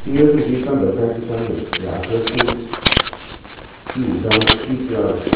新约书第333页，雅各书第5章72节。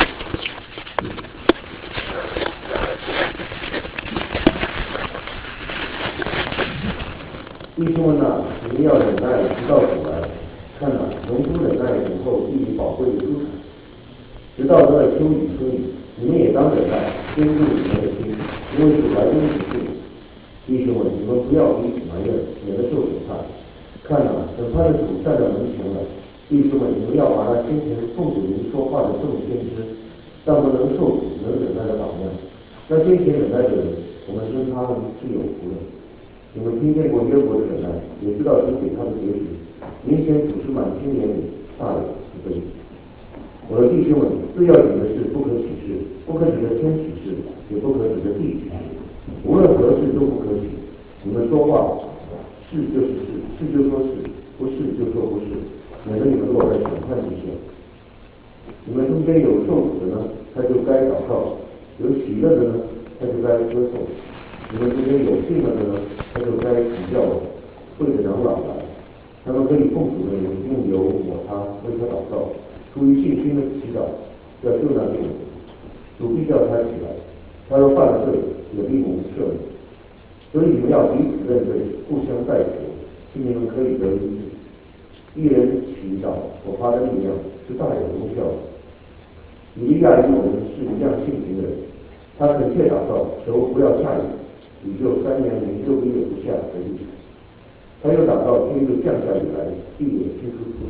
弟兄们啊，你们要忍耐，直到主来。看哪，农夫忍耐等候地里宝贵的出产，直到得了秋雨春雨。你们也当忍耐，坚固你们的心，因为主来终不近。弟兄们，你们不要彼此埋怨，免得受审判。看哪，审判的主站在门前了。弟兄们，你们要把那先前奉主名说话的众先知，当作能受苦、能忍耐的榜样。那先前忍耐的人，我们称他们是有福的。你们听见过约伯的忍耐，也知道主给他的结局。明显主是满心怜悯，大有慈悲。我的弟兄们，最要紧的是不可起誓，不可指着天起誓，也不可指着地起誓，无论何事都不可起。你们说话，是就是是，是就说是，不是就说不是，免得你们落在审判之下。你们中间有受苦的呢，他就该祷告；有喜乐的呢，他就该歌颂；你们中间有病了的呢，他就该请教会的长老来，他们可以奉主的名用油抹他，为他祷告，出于信心的祈祷，要救那病人，主必叫他起来。他若犯了罪，也必蒙赦免。所以你们要彼此认罪，互相代求，使你们可以得医治。一人祈祷所发的力量是大有功效的。以利亚与我们是一样性情的人，他恳切祷告，求不要下雨，雨就3年零6个月不下的地。他又祷告，天就降下雨来，地也结出出产。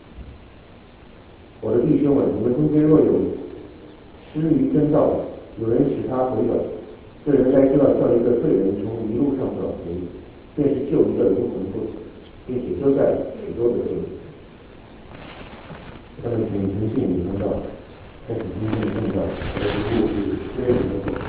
我的弟兄们，你们中间若有失于真道的，有人使他回转，这人该知道叫一个罪人从迷路上找回，便是救一个灵魂不死，并且遮盖许多的罪。下面请诚信领传道开始今天的正道，我的题目是约人的口。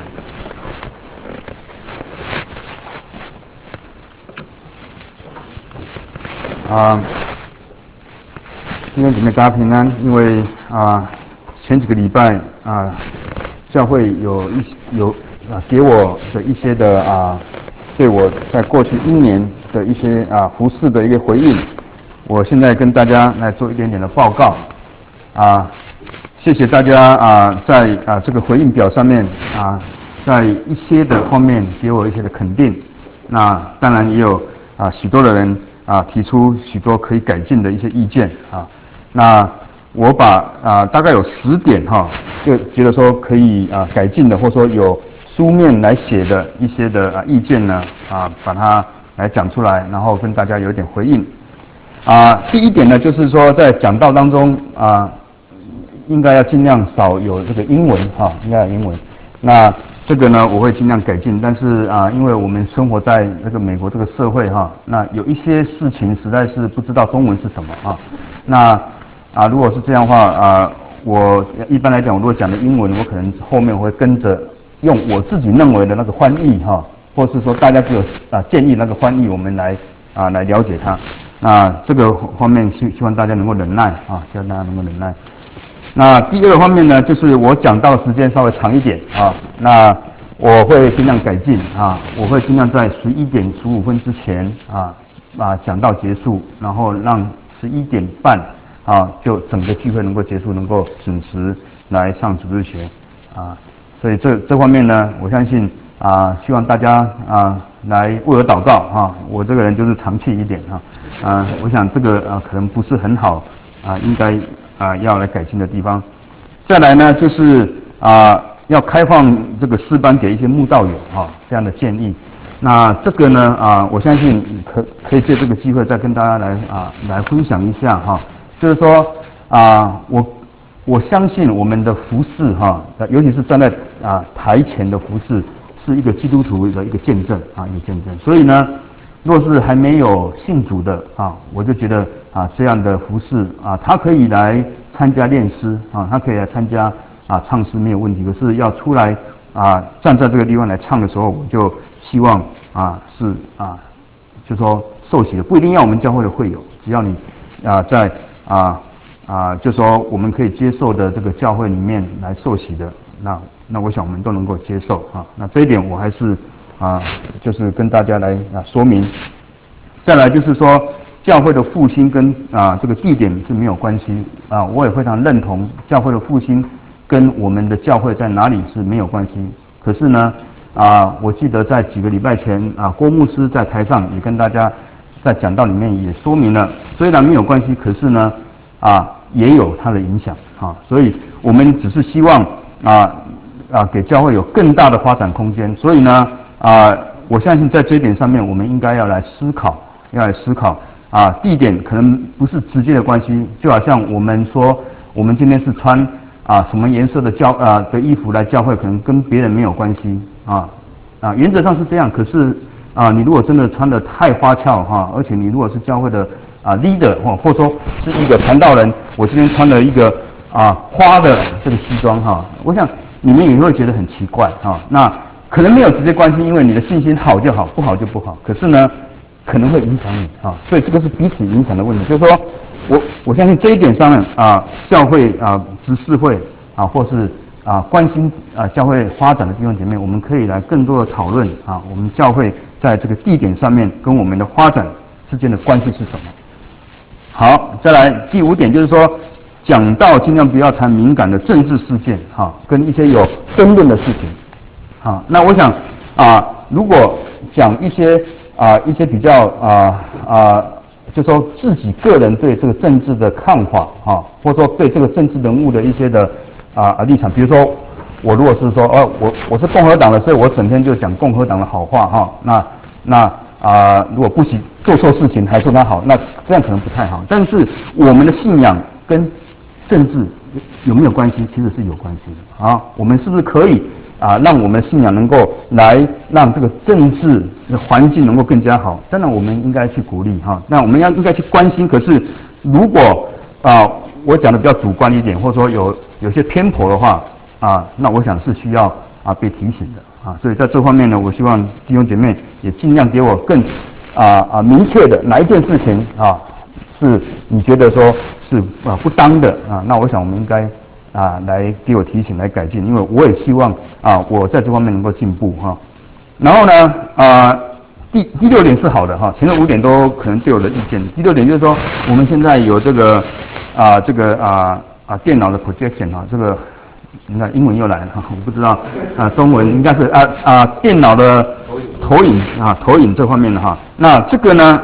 弟兄姊妹大家平安。因为前几个礼拜教会有给我的一些的对我在过去1年的一些服事的一个回应，我现在跟大家来做一点点的报告。谢谢大家在这个回应表上面在一些的方面给我一些的肯定。那当然也有许多的人提出许多可以改进的一些意见那我把大概有10点就觉得说可以改进的，或者说有书面来写的一些的意见呢把它来讲出来，然后跟大家有一点回应。第一点呢，就是说在讲道当中应该要尽量少有这个英文应该有英文。那这个呢，我会尽量改进。但是因为我们生活在这个美国这个社会那有一些事情实在是不知道中文是什么那如果是这样的话我一般来讲，我如果讲的英文，我可能后面会跟着用我自己认为的那个翻译或是说大家给我建议那个翻译，我们来来了解它。那这个方面希望大家能够忍耐希望大家能够忍耐。那第二个方面呢，就是我讲到时间稍微长一点那我会尽量改进我会尽量在11点15分之前讲到结束，然后让11点半就整个聚会能够结束，能够准时来上主日学所以这方面呢，我相信希望大家来为我祷告我这个人就是长气一点我想这个可能不是很好应该要来改进的地方。再来呢，就是要开放这个诗班给一些慕道友这样的建议。那这个呢我相信可以借这个机会再跟大家来分享一下就是说我相信我们的服事尤其是站在台前的服事，是一个基督徒的一个见证一个见证。所以呢，若是还没有信主的我就觉得这样的服事他可以来参加练诗他可以来参加唱诗没有问题。可是要出来站在这个地方来唱的时候，我就希望是就说受洗的不一定要我们教会的会友，只要你在就说我们可以接受的这个教会里面来受洗的，那我想我们都能够接受那这一点我还是就是跟大家来说明。再来就是说教会的复兴跟这个地点是没有关系我也非常认同教会的复兴跟我们的教会在哪里是没有关系。可是呢我记得在几个礼拜前郭牧师在台上也跟大家在讲道里面也说明了，虽然没有关系，可是呢也有它的影响所以我们只是希望给教会有更大的发展空间。所以呢我相信在这一点上面，我们应该要来思考地点可能不是直接的关系，就好像我们说我们今天是穿什么颜色的的衣服来教会，可能跟别人没有关系原则上是这样。可是你如果真的穿得太花俏而且你如果是教会的leader 或者说是一个传道人，我今天穿了一个花的这个西装我想你们也会觉得很奇怪那可能没有直接关系，因为你的信心好就好，不好就不好。可是呢可能会影响你所以这个是彼此影响的问题。就是说我相信这一点上面教会执事会或是关心教会发展的弟兄姐妹，我们可以来更多的讨论我们教会在这个地点上面跟我们的发展之间的关系是什么。好，再来第5点，就是说讲道尽量不要谈敏感的政治事件跟一些有争论的事情那我想如果讲一些比较就说自己个人对这个政治的看法或者说对这个政治人物的一些的立场，比如说我如果是说我是共和党的，所以我整天就讲共和党的好话那如果不许做错事情还说他好，那这样可能不太好。但是我们的信仰跟政治有没有关系？其实是有关系的我们是不是可以让我们的信仰能够来让这个政治的环境能够更加好？当然我们应该去鼓励那我们应该去关心。可是如果我讲的比较主观一点，或者说有些偏颇的话那我想是需要被提醒的所以在这方面呢，我希望弟兄姐妹也尽量给我更明确的哪一件事情是你觉得说是不当的那我想我们应该来给我提醒来改进，因为我也希望我在这方面能够进步然后呢第6点是好的前面5点都可能对我的意见。第6点就是说我们现在有这个电脑的 projection 这个你看英文又来了我不知道中文应该是电脑的投影这方面的那这个呢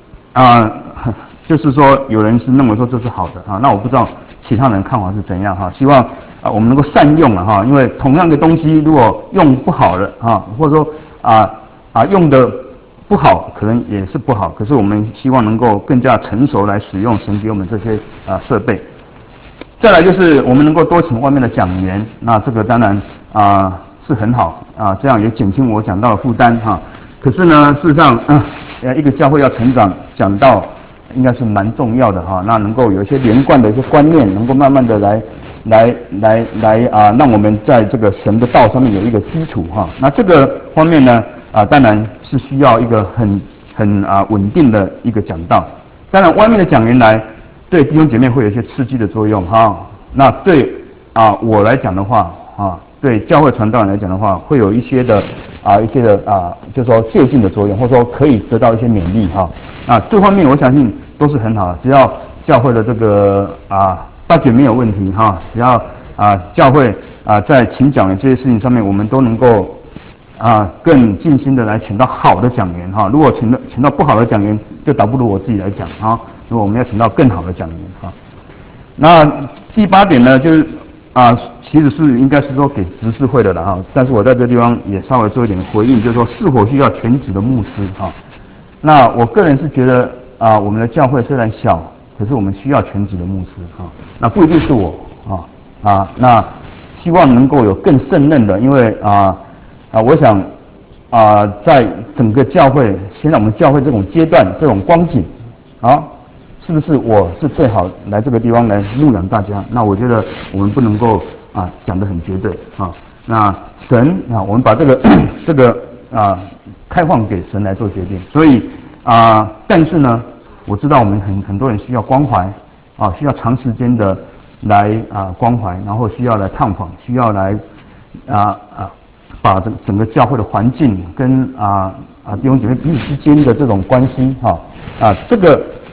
就是说有人是认为说这是好的那我不知道其他人看法是怎样希望我们能够善用因为同样的东西如果用不好了或者说用的不好可能也是不好，可是我们希望能够更加成熟来使用神给我们这些设备。再来就是我们能够多请外面的讲员，那这个当然是很好这样也减轻我讲道的负担可是呢事实上一个教会要成长，讲道应该是蛮重要的那能够有一些连贯的一些观念，能够慢慢的来让我们在这个神的道上面有一个基础那这个方面呢当然是需要一个很稳定的一个讲道。当然外面的讲员来对弟兄姐妹会有一些刺激的作用那对我来讲的话对教会传道人来讲的话，会有一些的就是说借鉴的作用，或者说可以得到一些勉励这方面我相信都是很好的。只要教会的这个budget没有问题只要教会在请讲员这些事情上面，我们都能够更尽心的来请到好的讲员如果请到不好的讲员，就倒不如我自己来讲如果我们要请到更好的讲员那第8点呢，就是其实是应该是说给执事会的了但是我在这个地方也稍微做一点回应，就是说是否需要全职的牧师那我个人是觉得我们的教会虽然小，可是我们需要全职的牧师那不一定是我那希望能够有更胜任的，因为我想在整个教会，现在我们教会这种阶段这种光景是不是我是最好来这个地方来牧养大家？那我觉得我们不能够讲得很绝对那神我们把这个开放给神来做决定。所以但是呢，我知道我们很多人需要关怀需要长时间的来关怀，然后需要来探访，需要来把整个教会的环境跟弟兄姐妹彼此之间的这种关系这个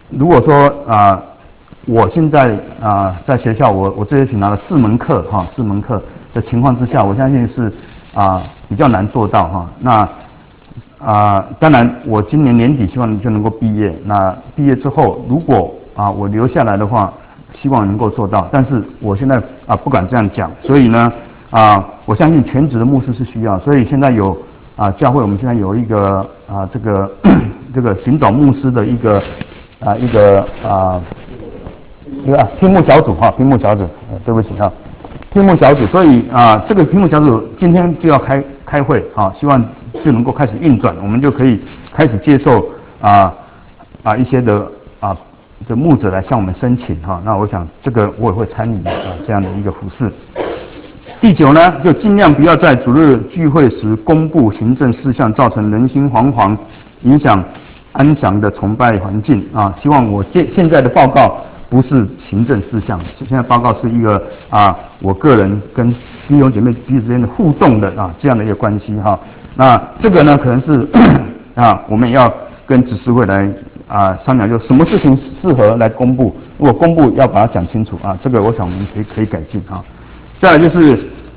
如果说我现在在学校我这学期拿了4门课4门课的情况之下，我相信是比较难做到那当然我今年年底希望就能够毕业。那毕业之后，如果我留下来的话，希望能够做到。但是我现在不敢这样讲，所以呢我相信全职的牧师是需要。所以现在有教会我们现在有一个这个寻找牧师的一个聘牧小组聘牧小组，对不起聘牧小组。所以这个聘牧小组今天就要开会希望就能够开始运转，我们就可以开始接受一些的牧者来向我们申请那我想这个我也会参与这样的一个服事。第9呢，就尽量不要在主日聚会时公布行政事项，造成人心惶惶，影响安详的崇拜环境希望我现在的报告不是行政事项，现在报告是一个我个人跟弟兄姐妹彼此之间的互动的这样的一个关系那这个呢可能是我们也要跟执事会来商量，就什么事情适合来公布，如果公布要把它讲清楚这个我想我们可以改进再来就是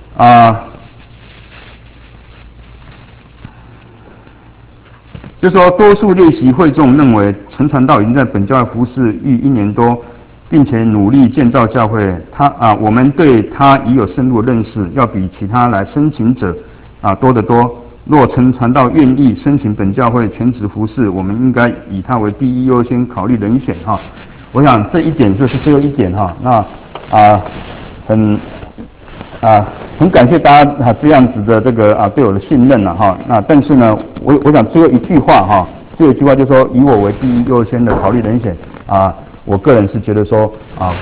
就是说多数列席会众认为陈传道已经在本教会服事逾1年多，并且努力建造教会。我们对他已有深入的认识，要比其他来申请者多得多。若陈传道愿意申请本教会全职服事，我们应该以他为第一优先考虑人选我想这一点就是最后一点那很感谢大家这样子的这个对我的信任那但是呢我想最后一句话就是说以我为第一优先的考虑人选我个人是觉得说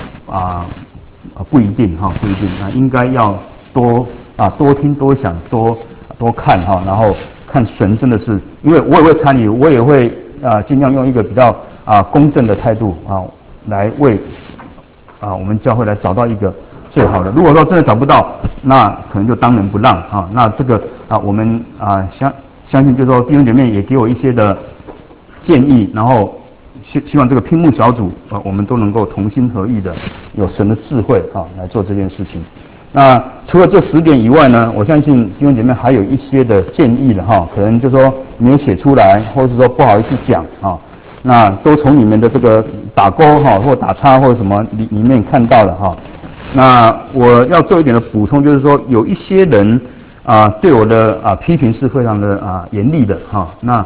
不一定应该要多听多想多看然后看神真的是，因为我也会参与，我也会尽量用一个比较公正的态度来为我们教会来找到一个最好的。如果说真的找不到，那可能就当仁不让那这个我们相信就是说弟兄姐妹也给我一些的建议，然后希望这个聘牧小组我们都能够同心合意的有神的智慧来做这件事情。那除了这10点以外呢，我相信弟兄姐妹还有一些的建议了可能就是说没有写出来，或者说不好意思讲那都从你们的这个打勾或打叉或者什么里面看到了那我要做一点的补充，就是说有一些人对我的批评是非常的严厉的那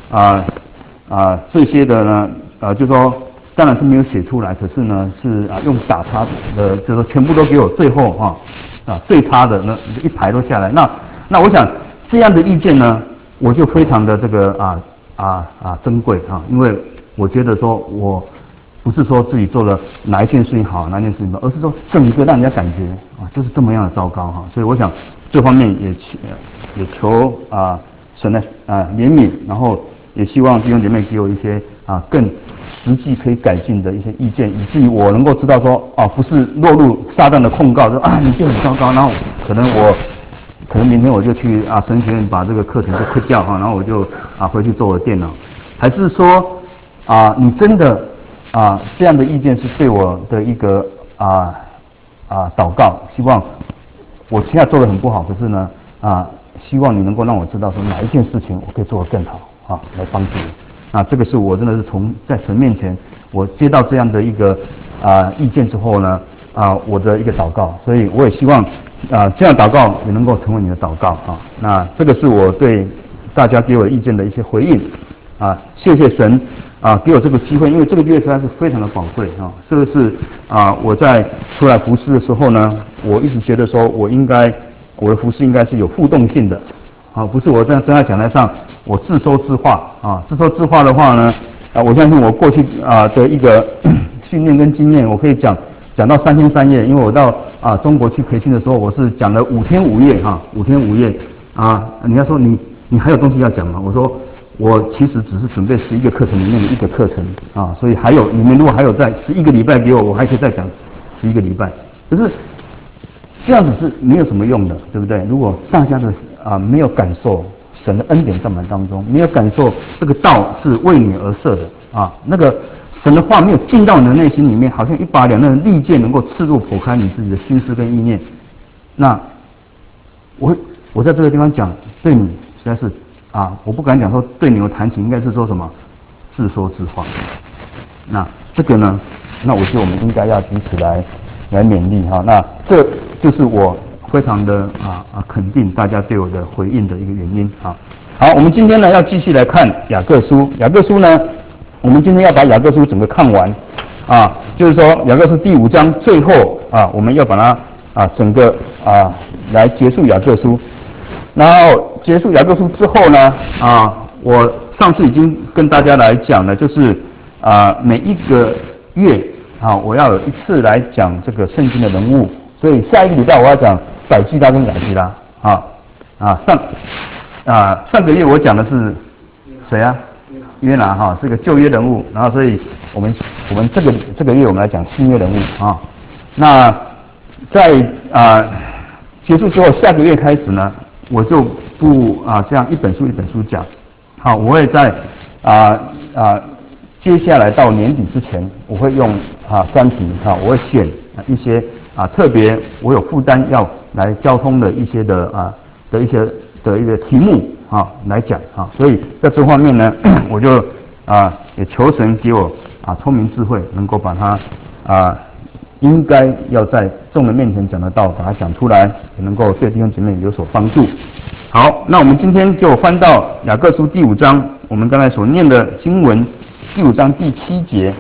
这些的呢就是说当然是没有写出来，可是呢是用打叉的，就是说全部都给我最后最差的那一排都下来。那我想这样的意见呢，我就非常的这个珍贵因为我觉得说我不是说自己做了哪一件事情好，哪一件事情不好，而是说整个让人家感觉就是这么样的糟糕所以我想这方面也求神的怜悯，然后也希望弟兄姐妹给我一些更实际可以改进的一些意见，以至于我能够知道说不是落入撒旦的控告，说你就很糟糕，然后可能明天我就去神学院把这个课程就 quit 掉然后我就回去做我的电脑，还是说你真的这样的意见是对我的一个祷告，希望我现在做得很不好，可是呢希望你能够让我知道说哪一件事情我可以做得更好来帮助你。那这个是我真的是在神面前我接到这样的一个意见之后呢我的一个祷告，所以我也希望这样祷告也能够成为你的祷告那这个是我对大家给我意见的一些回应谢谢神给我这个机会，因为这个机会实在是非常的宝贵这个是我在出来服事的时候呢，我一直觉得说我的服事应该是有互动性的不是我站在讲台上我自说自话自说自话的话呢我相信我过去的一个训练跟经验，我可以讲到3天3夜，因为我到中国去培训的时候，我是讲了5天5夜5天5夜人家说你还有东西要讲吗？我说我其实只是准备11个课程里面的一个课程所以你们如果还有在11个礼拜给我还可以再讲11个礼拜，可是这样子是没有什么用的，对不对？如果大家的没有感受神的恩典在我们当中，没有感受这个道是为你而设的那个神的话没有进到你的内心里面，好像一把两刃的利剑能够刺入剖开你自己的心思跟意念。那我在这个地方讲，对你实在是我不敢讲说对你有弹琴，应该是说什么自说自话。那这个呢，那我觉得我们应该要彼此来勉励哈。那这就是我非常的肯定大家对我的回应的一个原因啊。好，我们今天呢要继续来看雅各书。雅各书呢，我们今天要把雅各书整个看完就是说雅各书第5章最后我们要把它整个来结束雅各书。然后结束雅各书之后呢我上次已经跟大家来讲了，就是每一个月我要有一次来讲这个圣经的人物，所以下一个礼拜我要讲百基拉跟雅基拉上个月我讲的是谁啊？约拿是个旧约人物，然后所以我们这个月我们来讲新约人物那在结束之后，下个月开始呢，我就不这样一本书一本书讲，我会在接下来到年底之前，我会用专题我会选一些特别我有负担要来交通的一些的一个题目来讲所以在这方面呢，我就也求神给我聪明智慧，能够把它应该要在众人面前讲得到，把它讲出来，也能够对弟兄姐妹有所帮助。好，那我们今天就翻到雅各书第5章，我们刚才所念的经文第5章第7节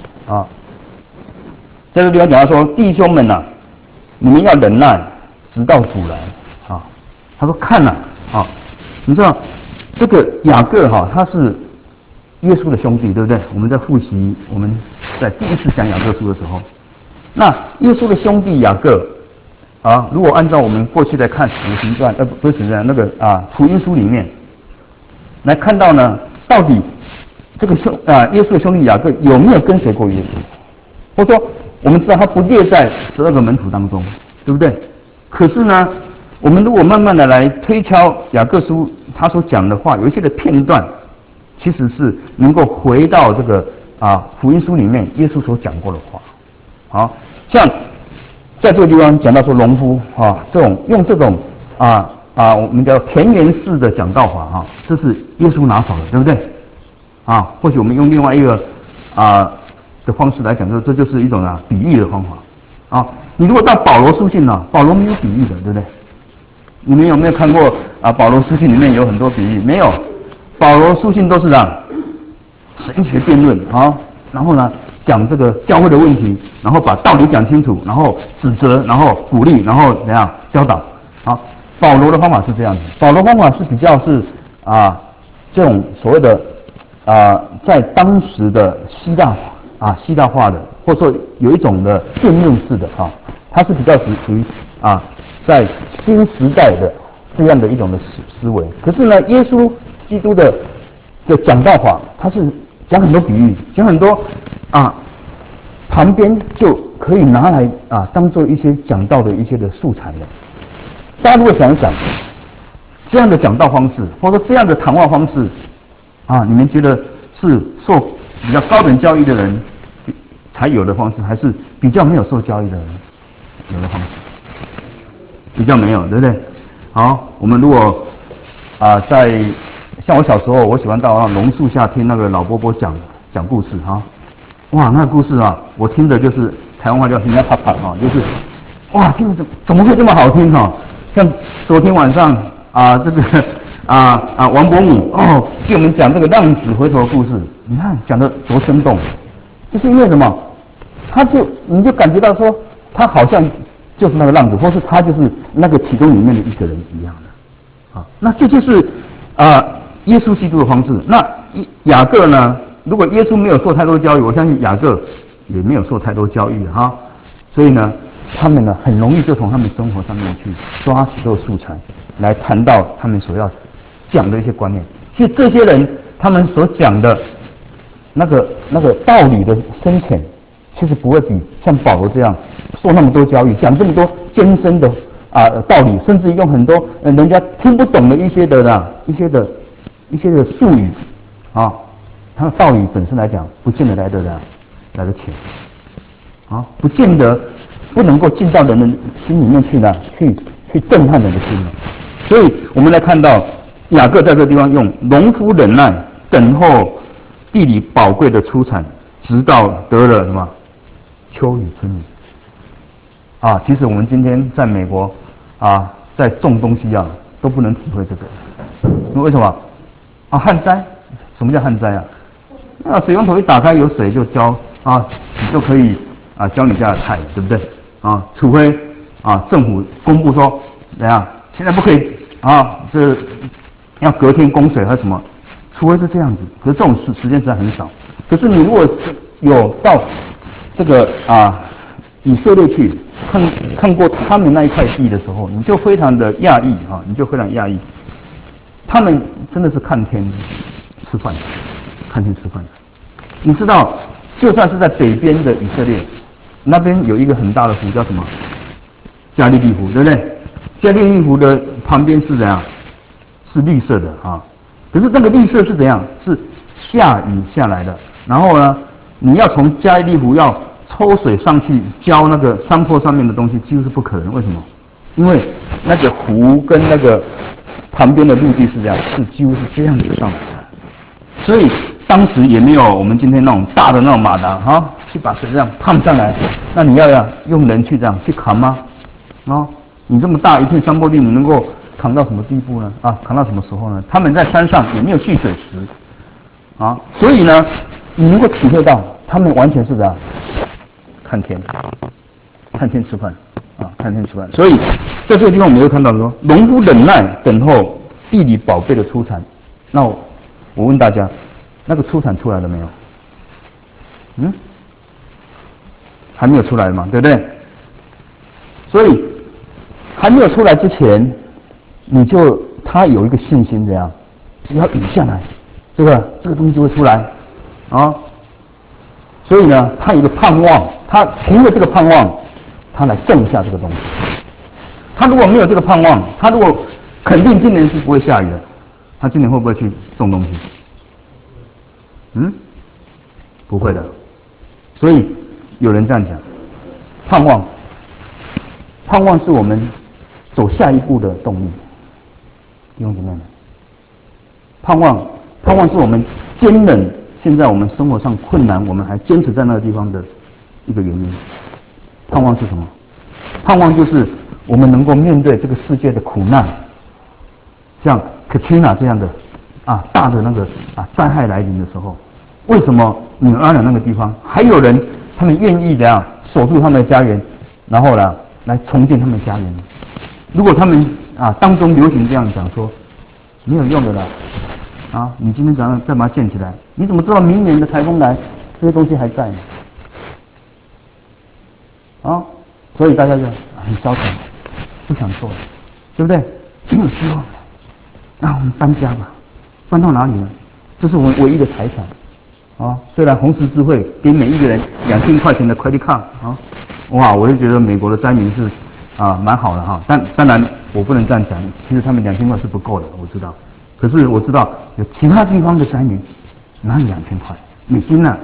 在这个地方讲到说，弟兄们你们要忍耐，直到主来他说看你知道这个雅各他是耶稣的兄弟，对不对？我们在复习，我们在第一次讲雅各书的时候，那耶稣的兄弟雅各如果按照我们过去来看使徒行传不是使徒行传那个福音书里面来看到呢，到底这个耶稣的兄弟雅各有没有跟随过耶稣？或者说我们知道他不列在12个门徒当中，对不对？可是呢，我们如果慢慢的来推敲雅各书他所讲的话，有一些的片段其实是能够回到这个福音书里面耶稣所讲过的话。像在这个地方讲到说农夫用这种我们叫田园式的讲道法这是耶稣拿手的，对不对？或许我们用另外一个的方式来讲，这就是一种比喻的方法你如果到保罗书信保罗没有比喻的，对不对？你们有没有看过保罗书信里面有很多比喻？没有，保罗书信都是神学辩论然后呢讲这个教会的问题，然后把道理讲清楚，然后指责，然后鼓励，然后怎样教导保罗的方法是这样子，保罗方法是比较是这种所谓的在当时的希腊化的，或者说有一种的辩论式的它是比较属于在新时代的这样的一种的思维。可是呢，耶稣基督的讲道法，他是讲很多比喻，讲很多旁边就可以拿来当做一些讲道的一些的素材的。大家如果想一想，这样的讲道方式，或者说这样的谈话方式你们觉得是受比较高等教育的人才有的方式，还是比较没有受教育的人有的方式？比较没有，对不对？好，我们如果在像我小时候，我喜欢到榕树下听那个老伯伯讲故事哇，那个故事我听的就是台湾话叫人家啪啪就是哇，听着怎么会这么好听像昨天晚上这个王伯母给我们讲这个浪子回头的故事，你看讲的多生动，就是因为什么？你就感觉到说他好像就是那个浪子，或是他就是那个其中里面的一个人一样的那这就是耶稣基督的方式。那雅各呢？如果耶稣没有受太多教育，我相信雅各也没有受太多教育所以呢，他们呢很容易就从他们生活上面去抓许多素材来谈到他们所要讲的一些观念。其实这些人他们所讲的那个道理的深浅，其实不会比像保罗这样受那么多教育，讲这么多艰深的道理，甚至用很多人家听不懂的一些的术语他的道理本身来讲，不见得来得来的浅，啊，不见得不能够进到人的心里面去呢，去震撼人的心了。所以我们来看到雅各在这个地方用农夫忍耐，等候地里宝贵的出产，直到得了什么秋雨春雨。啊，其实我们今天在美国啊，在种东西啊，都不能体会这个。为什么？啊，旱灾。什么叫旱灾啊？那水龙头一打开有水就浇啊，你就可以啊浇你家的菜，对不对？啊，除非啊政府公布说怎样，现在不可以啊，这要隔天供水还是什么？除非是这样子，可是这种时间实在很少。可是你如果有到这个啊以色列去看过他们那一块地的时候，你就非常的讶异啊，你就非常讶异，他们真的是看天吃饭，看天吃饭。你知道，就算是在北边的以色列，那边有一个很大的湖叫什么？加利利湖，对不对？加利利湖的旁边是怎样？是绿色的啊。可是那个绿色是怎样？是下雨下来的。然后呢，你要从加利利湖要抽水上去浇那个山坡上面的东西，几乎是不可能。为什么？因为那个湖跟那个旁边的陆地是这样，是几乎是这样子上来的。所以当时也没有我们今天那种大的那种马达啊，去把水这样胖上来。那你要用人去这样去扛吗？啊，你这么大一片山坡地，你能够扛到什么地步呢？啊，扛到什么时候呢？他们在山上也没有蓄水池啊，所以呢，你能够体会到他们完全是这样看天吃饭啊，看天吃饭。所以在这个地方我们会看到说，农夫忍耐等候地里宝贝的出产。那我问大家，那个出产出来了没有？嗯，还没有出来嘛，对不对？所以还没有出来之前，他有一个信心，怎样？只要雨下来，这个东西就会出来啊。所以呢，他有一个盼望，他凭着这个盼望，他来种下这个东西。他如果没有这个盼望，他如果肯定今年是不会下雨的，他今年会不会去种东西？嗯，不会的。所以有人这样讲，盼望是我们走下一步的动力。弟兄姊妹们，盼望是我们坚忍现在我们生活上困难，我们还坚持在那个地方的一个原因。盼望是什么？盼望就是我们能够面对这个世界的苦难，像 Katrina 这样的大的那个灾害来临的时候，为什么纽阿良那个地方还有人他们愿意守住他们的家园，然后呢来重建他们的家园？如果他们当中流行这样讲说，没有用的啦，你今天早上再把它建起来，你怎么知道明年的台风来这些东西还在呢？所以大家就很消沉，不想做了，对不对？没有希望了，那我们搬家吧，搬到哪里呢？这是我们唯一的财产虽然红十字会给每一个人2000块钱的 credit card 哇，我就觉得美国的灾民是蛮好的哈，但当然我不能这样讲，其实他们2000块是不够的，我知道。可是我知道有其他地方的灾民哪里2000块美金呢？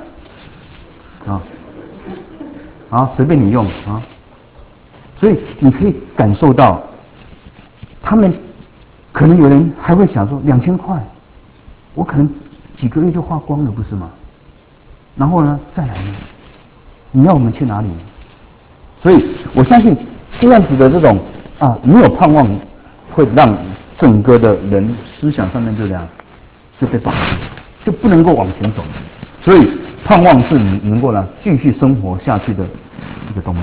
随便你用所以你可以感受到，他们可能有人还会想说2000块，我可能几个月就花光了，不是吗？然后呢，再来呢？你要我们去哪里呢？所以我相信这样子的这种没有盼望，会让整个的人思想上面就被绑住，就不能够往前走。所以盼望是你能够继续生活下去的一个动力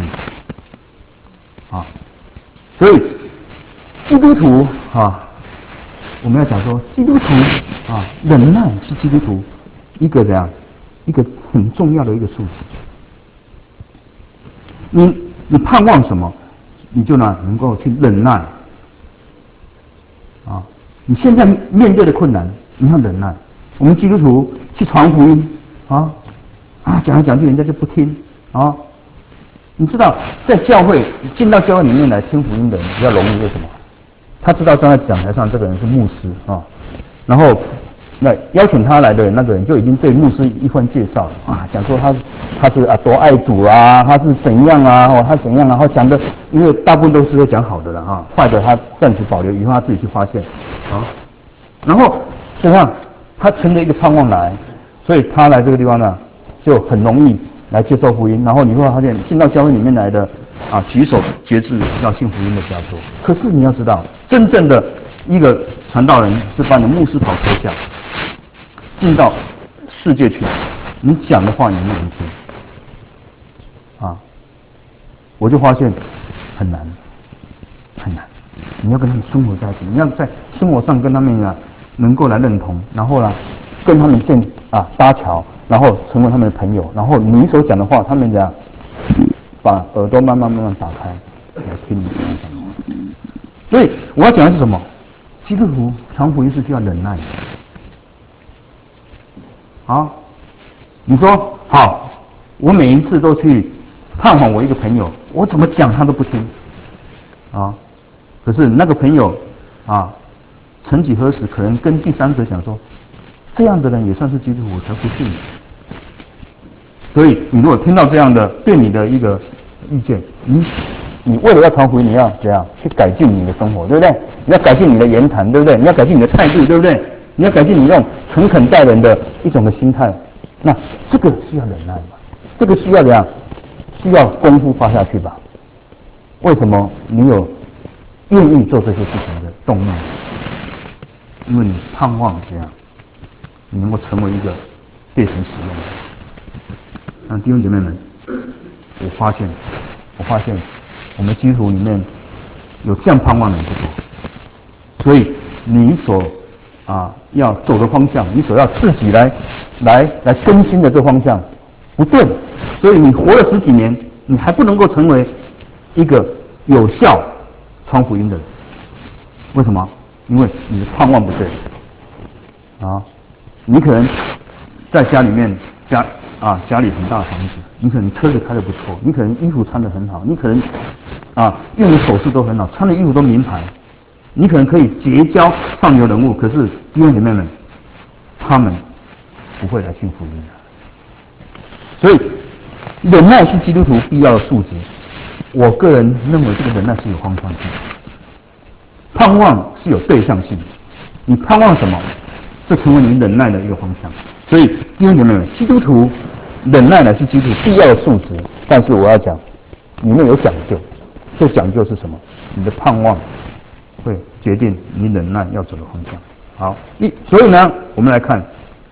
所以基督徒我们要讲说基督徒忍耐是基督徒一个一个很重要的一个素质。你盼望什么，你就能够去忍耐你现在面对的困难，你要忍耐。我们基督徒去传福音讲来讲去人家就不听你知道在教会进到教会里面来听福音的人比较容易，为什么？他知道站在讲台上这个人是牧师然后那邀请他来的那个人就已经对牧师一番介绍了啊，讲说他是多爱主啊，他是怎样啊，他怎样啊，然后讲的，因为大部分都是在讲好的了哈，坏的他暂时保留，以后他自己去发现啊。然后怎样，他存着一个盼望来，所以他来这个地方呢，就很容易来接受福音。然后你会发现进到教会里面来的啊，举手决志要信福音的比较多。可是你要知道，真正的一个传道人是把你的牧师跑脱下，进到世界去，你讲的话有没有人听？啊，我就发现很难，很难。你要跟他们生活在一起，你要在生活上跟他们能够来认同，然后呢，跟他们搭桥，然后成为他们的朋友，然后你所讲的话，他们把耳朵慢慢打开来听你讲的话。所以我要讲的是什么？基督徒传福音是需要忍耐的。好，你说好，我每一次都去探访我一个朋友，我怎么讲他都不听啊。可是那个朋友曾几何时可能跟第三者讲说，这样的人也算是基督徒，我才不信你。所以你如果听到这样的对你的一个意见，你为了要传福音，你要怎样去改进你的生活，对不对？你要改进你的言谈，对不对？你要改进你的态度，对不对？你要改进你那种诚恳待人的一种的心态。那这个需要忍耐嘛？这个需要怎样？需要功夫花下去吧？为什么你有愿意做这些事情的动力？因为你盼望怎样，你能够成为一个被神使用的。那弟兄姐妹们，我发现我们基督徒里面有这样盼望的人不多，所以你所要走的方向，你所要自己来更新的这方向不对，所以你活了10几年，你还不能够成为一个有效传福音的人。为什么？因为你的盼望不对你可能在家里面家里很大的房子，你可能车子开得不错，你可能衣服穿得很好，你可能用的首饰都很好，穿的衣服都名牌，你可能可以结交上流人物，可是弟兄姐妹们，他们不会来信福音的。所以忍耐是基督徒必要的素质。我个人认为这个忍耐是有方向性的，盼望是有对象性的。你盼望什么，这成为你忍耐的一个方向。所以弟兄姐妹们，基督徒忍耐乃是基督徒必要的素质。但是我要讲，里面有讲究。这讲究是什么？你的盼望会决定你忍耐要走的方向。好，所以呢，我们来看，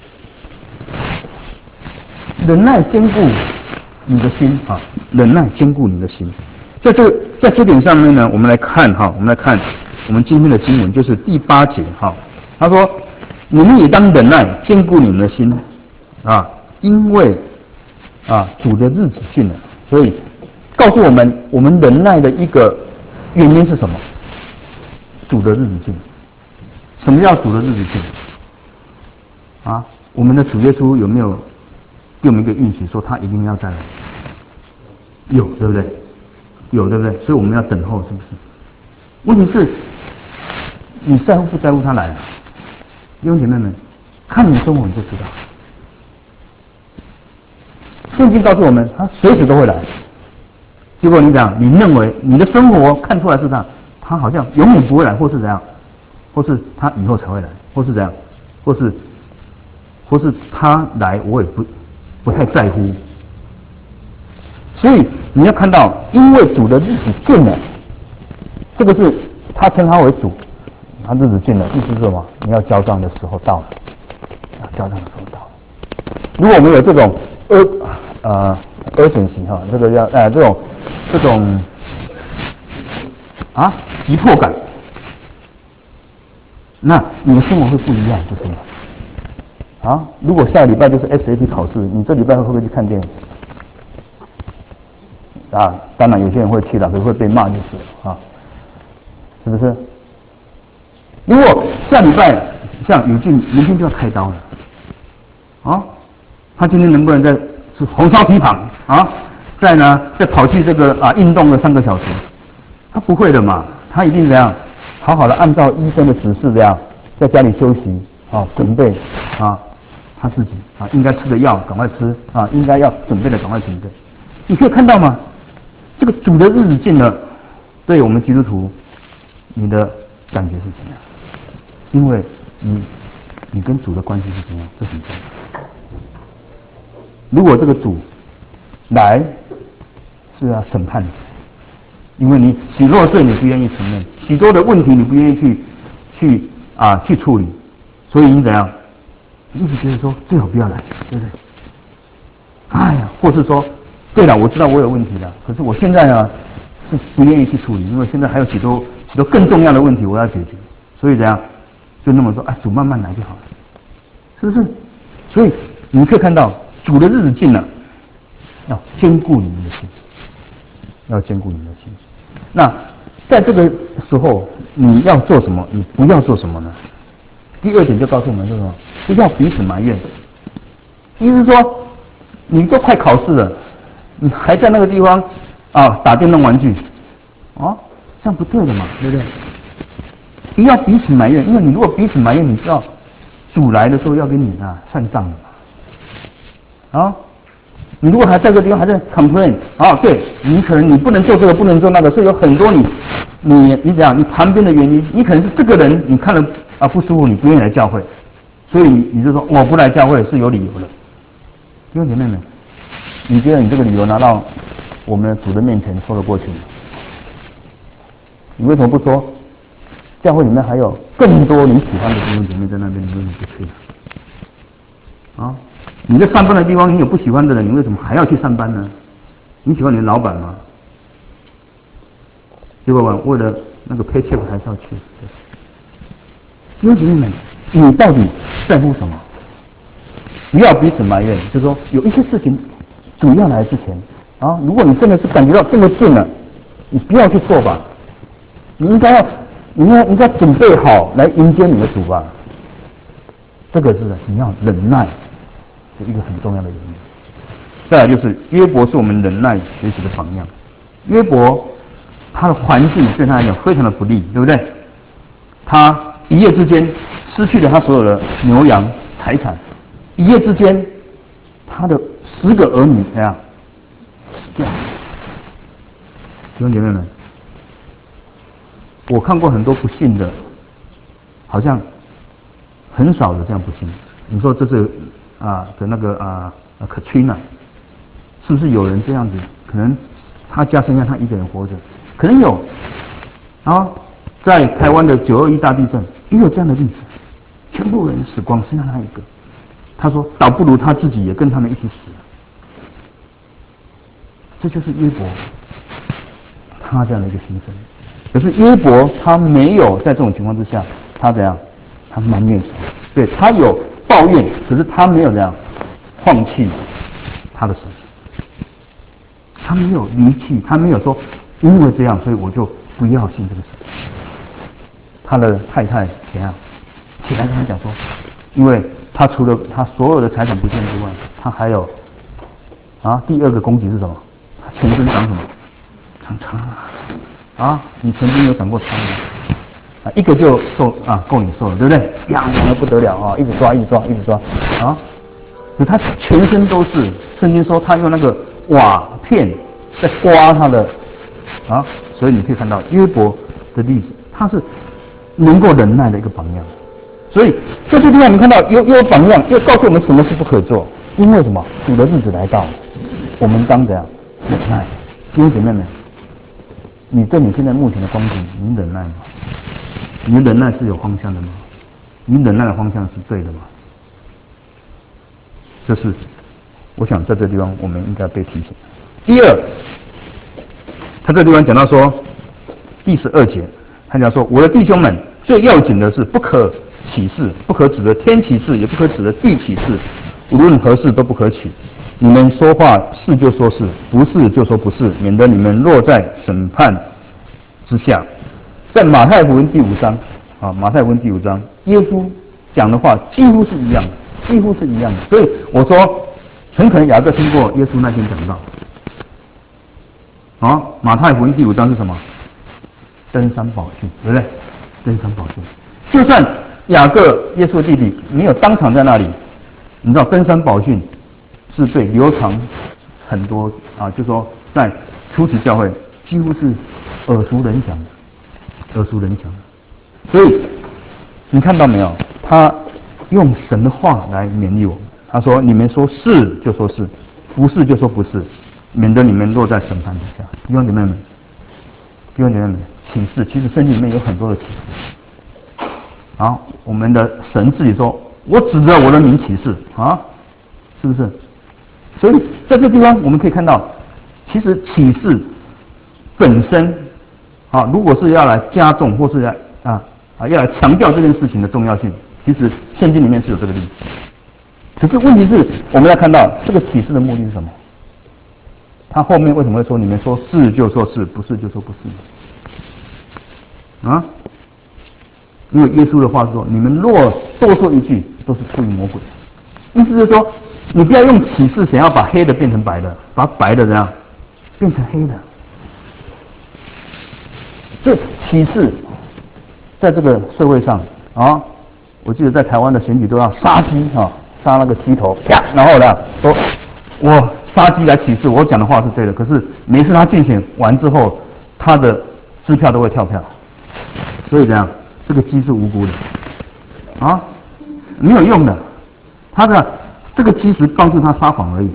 忍耐坚固你的心忍耐坚固你的心。在这点上面呢，我们来看我们今天的经文，就是第8节他说：“你们也当忍耐，坚固你们的心因为主的日子近了。”所以告诉我们忍耐的一个原因是什么？主的日子近。什么叫主的日子近？我们的主耶稣有没有给我们一个应许，说他一定要再来？有，对不对？有，对不对？所以我们要等候，是不是？问题是，你在乎不在乎他来弟兄姐妹们，看你的生活你就知道。圣经告诉我们，他随时都会来。结果你讲，你认为你的生活看出来是这样，他好像永远不会来，或是怎样，或是他以后才会来，或是怎样，或是他来我也不太在乎。所以你要看到，因为主的日子近了，这个是他称他为主，他日子近了，意思是什么？你要交账的时候到了，如果我们有这种urgency这个叫这种急迫感，那你的生活会不一样，不是吗？如果下个礼拜就是 SAT 考试，你这礼拜会不会去看电影？当然有些人会去了，可是会被骂就是了是不是？如果下礼拜像明天就要开刀了，他今天能不能是红烧蹄膀再跑去这个运动了3个小时？他不会的嘛，他一定怎样？好好的按照医生的指示这样，在家里休息， 准备他自己应该吃的药赶快吃应该要准备的赶快准备。你可以看到吗？这个主的日子近了，对我们基督徒，你的感觉是怎样？因为你跟主的关系是怎样？这很重要。如果这个主来是要审判你，因为你许多罪你不愿意承认，许多的问题你不愿意去处理，所以你怎样？你一直觉得说最好不要来，对不对？哎呀，或是说，对了，我知道我有问题了，可是我现在呢是不愿意去处理，因为现在还有许多更重要的问题我要解决，所以怎样？就那么说，主慢慢来就好了，是不是？所以你可以看到，主的日子近了，要坚固你们的心，要坚固你们的心。那在这个时候，你要做什么？你不要做什么呢？第二点就告诉我们是什么？不要彼此埋怨。意思是说，你都快考试了，你还在那个地方打电动玩具，这样不对的嘛，对不对？不要彼此埋怨，因为你如果彼此埋怨，你知道主来的时候要跟你算账的嘛。你如果还在这个地方还在 complain， 对，你可能你不能做这个，不能做那个，所以有很多你怎样？你旁边的原因，你可能是这个人你看了不舒服，你不愿意来教会，所以你就说我不来教会是有理由的。弟兄姐妹们，你觉得你这个理由拿到我们主的面前说得过去吗？你为什么不说？教会里面还有更多你喜欢的弟兄姐妹在那边，你为什么不去你在上班的地方，你有不喜欢的人，你为什么还要去上班呢？你喜欢你的老板吗？结果为了那个 paycheck 还是要去。弟兄姐妹们，你到底在乎什么？不要彼此埋怨，就是说有一些事情主要来之前如果你真的是感觉到这么近了，你不要去做吧。你应该准备好来迎接你的主吧。这个是你要忍耐的一个很重要的原因。再来就是约伯是我们忍耐学习的榜样。约伯他的环境对他来讲非常的不利，对不对？他一夜之间失去了他所有的牛羊财产，一夜之间他的10个儿女死掉。弟兄姐妹们，我看过很多不幸的，好像很少有这样不幸。你说这是的那个Katrina， 是不是有人这样子？可能他家剩下他一个人活着，可能有在台湾的921大地震也有这样的例子，全部人死光，剩下他一个。他说倒不如他自己也跟他们一起死了。这就是约伯他这样的一个心声。可是约伯他没有在这种情况之下，他怎样？他埋怨神，对，他有抱怨，可是他没有这样放弃他的神，他没有离弃，他没有说因为这样，所以我就不要信这个神。他的太太怎样起来跟他讲说，因为他除了他所有的财产不见之外，他还有第二个攻击是什么？他全身长什么？长疮你曾经有长过疮吗？一个就够你受了，对不对？痒得不得了一直抓可他全身都是，圣经说他用那个瓦片在刮他的所以你可以看到约伯的例子，他是能够忍耐的一个榜样。所以在这地方我们看到有榜样，又告诉我们什么是不可做。因为什么？主的日子来到，我们当怎样忍耐？弟兄姐妹们，你对你现在目前的光景，你忍耐吗？你的忍耐是有方向的吗？你忍耐的方向是对的吗？这是我想在这地方我们应该被提醒。第二，他这地方讲到说第12节，他讲说我的弟兄们，最要紧的是不可起誓，不可指着天起誓，也不可指着地起誓，无论何事都不可起。你们说话是就说是，不是就说不是，免得你们落在审判之下。在马太福音第5章马太福音第5章，耶稣讲的话几乎是一样的，所以我说很可能雅各听过耶稣那天讲到马太福音第5章是什么？登山宝训，对不对？登山宝训，就算雅各耶稣的弟弟没有当场在那里，你知道登山宝训是对流传很多啊，就说在初期教会几乎是耳熟能详的，耳熟能详的。所以你看到没有？他用神的话来勉励我们。他说：“你们说是就说是，不是就说不是，免得你们落在审判之下。”弟兄姐妹们，弟兄姐妹们，启示其实圣经里面有很多的启示。啊，我们的神自己说：“我指着我的名启示啊，是不是？”所以在这地方我们可以看到，其实启示本身啊，如果是要来加重或是要来强调这件事情的重要性，其实圣经里面是有这个例子。可是问题是，我们要看到这个启示的目的是什么？他后面为什么会说你们说是就说是，不是就说不是呢？啊？因为耶稣的话是说，你们若多说一句，都是出于魔鬼。意思就是说，你不要用启示想要把黑的变成白的，把白的怎样变成黑的。这启示在这个社会上啊，我记得在台湾的选举都要杀鸡啊，杀那个鸡头，啪，然后呢说我杀鸡来启示我讲的话是对的，可是每次他竞选完之后，他的支票都会跳票，所以怎样？这个鸡是无辜的啊，没有用的。他的这个鸡只帮助他撒谎而已，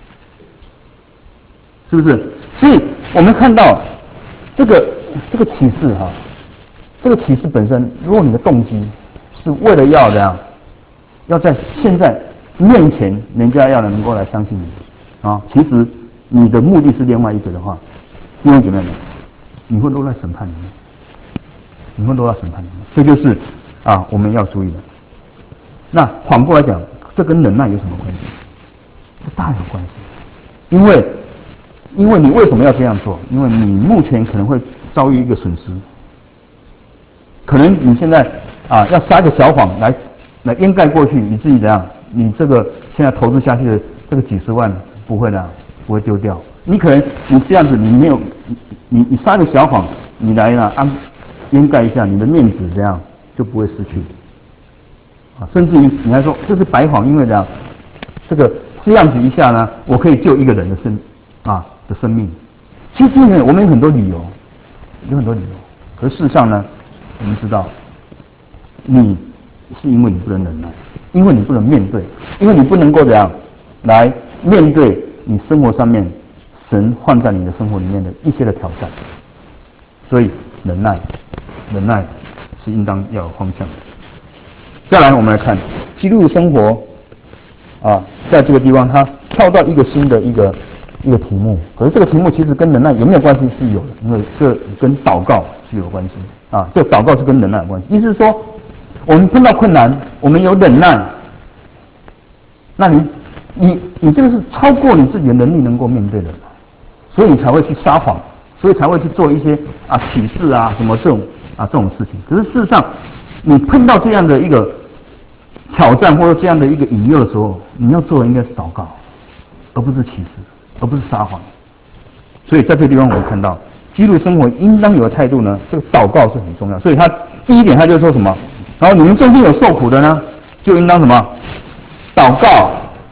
是不是？所以我们看到这个启示哈，这个启示本身，如果你的动机是为了要怎样，要在现在面前人家要能够来相信你啊，其实你的目的是另外一个的话，弟兄姐妹们，你会落在审判里面。你会落到审判里面，这就是我们要注意的。那反过来讲，这跟忍耐有什么关系？这大有关系。因为你为什么要这样做？因为你目前可能会遭遇一个损失，可能你现在要撒一个小谎来掩盖过去，以至于怎样？你这个现在投资下去的这个几十万不会不会丢掉。你可能你这样子，你没有你撒个小谎，你来掩盖一下你的面子，这样就不会失去甚至于你还说这是白谎，因为这样子一下呢，我可以救一个人的生命。其实我们有很多理由，可是事实上呢，我们知道你是因为你不能忍耐，因为你不能面对，因为你不能够怎样来面对你生活上面神放在你的生活里面的一些的挑战，所以忍耐是应当要有方向的。再来，我们来看基督生活在这个地方，他跳到一个新的一个题目。可是这个题目其实跟忍耐有没有关系？是有的，因为这跟祷告是有关系这祷告是跟忍耐有关系。意思是说，我们碰到困难，我们有忍耐，那你这个是超过你自己的能力能够面对的，所以你才会去撒谎，所以才会去做一些启示什么这种事情。可是事实上，你碰到这样的一个挑战或者这样的一个引诱的时候，你要做的应该是祷告，而不是启示，而不是撒谎。所以在这个地方我们看到，基督生活应当有的态度呢，这个祷告是很重要。所以他第一点他就说什么？然后你们中间有受苦的呢，就应当什么？祷告。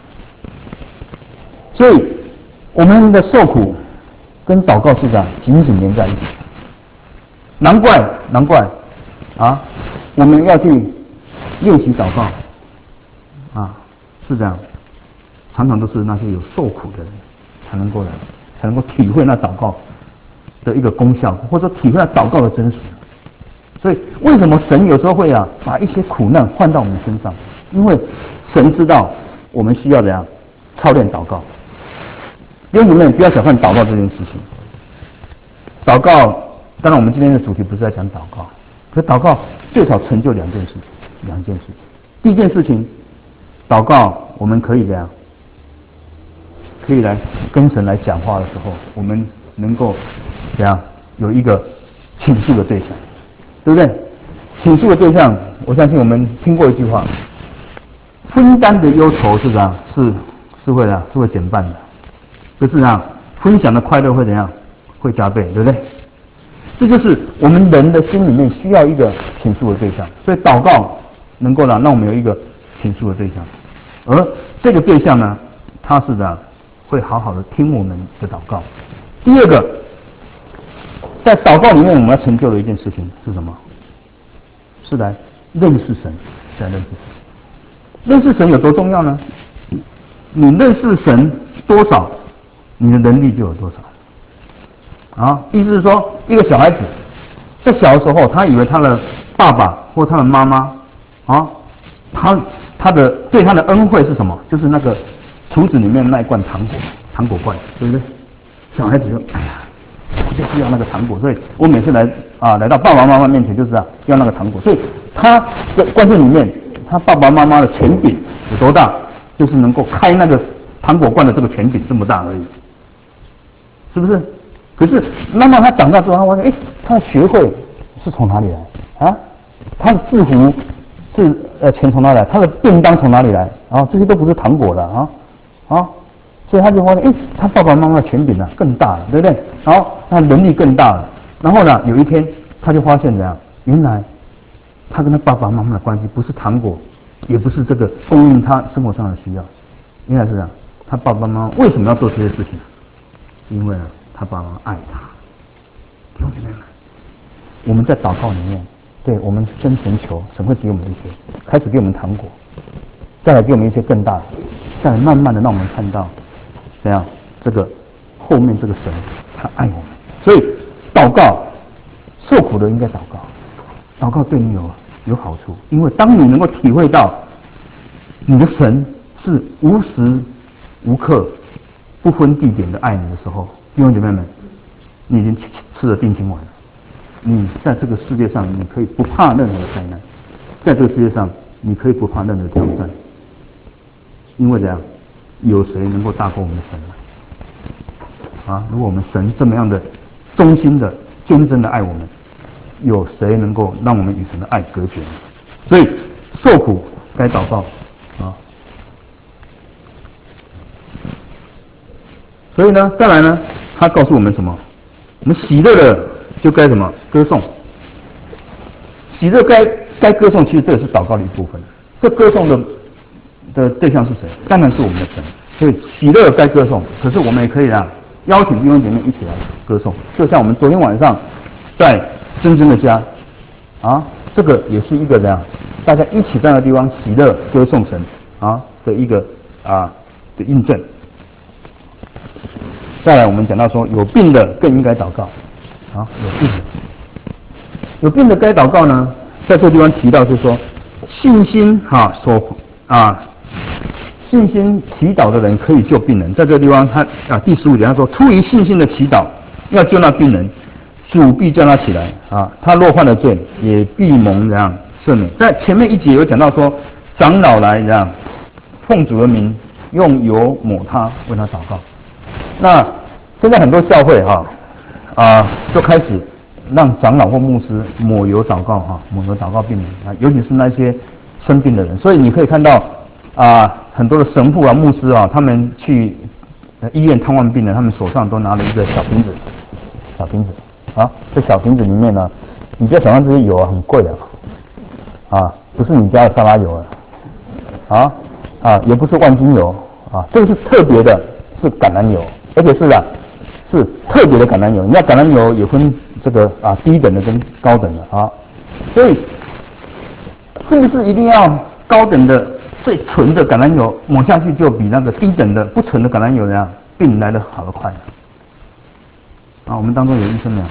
所以我们的受苦跟祷告是这样紧紧连在一起。难怪我们要去练习祷告是这样，常常都是那些有受苦的人才能够体会那祷告的一个功效，或者说体会那祷告的真实。所以为什么神有时候会把一些苦难换到我们身上？因为神知道我们需要怎样操练祷告。弟兄姊妹，不要小看祷告这件事情。祷告，当然我们今天的主题不是在讲祷告，可祷告最少成就两件事情。第一件事情，祷告我们可以怎样？可以来跟神来讲话的时候，我们能够怎样有一个倾诉的对象，对不对？倾诉的对象，我相信我们听过一句话：分担的忧愁是怎样？是会减半的。可是分享的快乐会怎样？会加倍，对不对？这就是我们人的心里面需要一个倾诉的对象。所以祷告能够让我们有一个倾诉的对象，而这个对象呢，他是这样会好好的听我们的祷告。第二个，在祷告里面我们要成就的一件事情是什么？是来认识神，来认识神。认识神有多重要呢？你认识神多少，你的能力就有多少。啊，意思是说，一个小孩子在小的时候，他以为他的爸爸或他的妈妈，啊，他的对他的恩惠是什么？就是那个橱子里面那一罐糖果罐，对不对？小孩子就哎呀，我就是要那个糖果，所以我每次来到爸爸妈妈面前就是要那个糖果。所以他的观念里面，他爸爸妈妈的权柄有多大？就是能够开那个糖果罐的这个权柄这么大而已，是不是？可是慢慢他长大之后，他发现，他的学会是从哪里来啊？他的制服是钱从哪里来？他的便当从哪里来啊？这些都不是糖果的啊！所以他就发现，他爸爸妈妈的权柄更大了，对不对？然后他能力更大了。然后呢，有一天他就发现怎样？原来他跟他爸爸妈妈的关系不是糖果，也不是这个供应他生活上的需要，原来是这样。他爸爸妈妈为什么要做这些事情？因为他爸妈爱他。弟兄姐妹们，我们在祷告里面，对我们跟神求，神会给我们一些，开始给我们糖果，再来给我们一些更大的，再来慢慢的让我们看到，怎样这个后面这个神他爱我们。所以祷告，受苦的应该祷告，祷告对你有好处，因为当你能够体会到你的神是无时无刻不分地点的爱你的时候，弟兄姐妹们，你已经吃了定心丸了。你在这个世界上，你可以不怕任何的灾难，在这个世界上，你可以不怕任何的挑战，因为怎样，有谁能够大过我们的神呢？如果我们神这么样的忠心的、坚贞的爱我们，有谁能够让我们与神的爱隔绝呢？所以受苦该祷告啊。所以呢，再来呢，他告诉我们什么？我们喜乐的就该什么？歌颂。喜乐该歌颂，其实这也是祷告的一部分。这歌颂的对象是谁？当然是我们的神。所以喜乐该歌颂，可是我们也可以邀请弟兄姐妹一起来歌颂。就像我们昨天晚上在真正的家这个也是一个大家一起在那个地方喜乐歌颂神的一个的印证。再来，我们讲到说，有病的更应该祷告有病的该祷告呢，在这个地方提到就是说，信心信心祈祷的人可以救病人。在这个地方他第15节他说，出于信心的祈祷要救那病人，主必叫他起来他若犯了罪，也必蒙赦免。在前面一节有讲到说，长老来奉主的名用油抹他，为他祷告。那现在很多教会就开始让长老或牧师抹油祷告抹油祷告病人尤其是那些生病的人。所以你可以看到很多的神父牧师他们去医院探望病人，他们手上都拿了一个小瓶子这小瓶子里面呢，你不要想象这些油很贵不是你家的沙拉油也不是万金油这个是特别的，是橄榄油，而且是特别的橄榄油。你知道橄榄油也分这个低等的跟高等的所以是不是一定要高等的最纯的橄榄油抹下去就比那个低等的不纯的橄榄油病来得好得快我们当中有医生没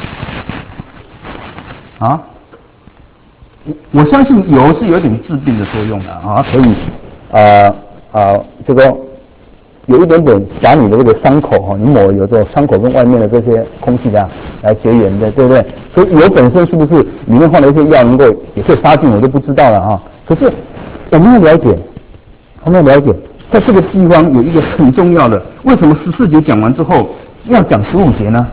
有我相信油是有一点治病的作用的可以这个有一点点把你的这个伤口你抹油之后，伤口跟外面的这些空气来绝缘的，对不对？所以油本身是不是里面放了一些药能够也可以杀菌，我就不知道了可是我们要了解，在这个地方有一个很重要的，为什么14节讲完之后要讲15节呢？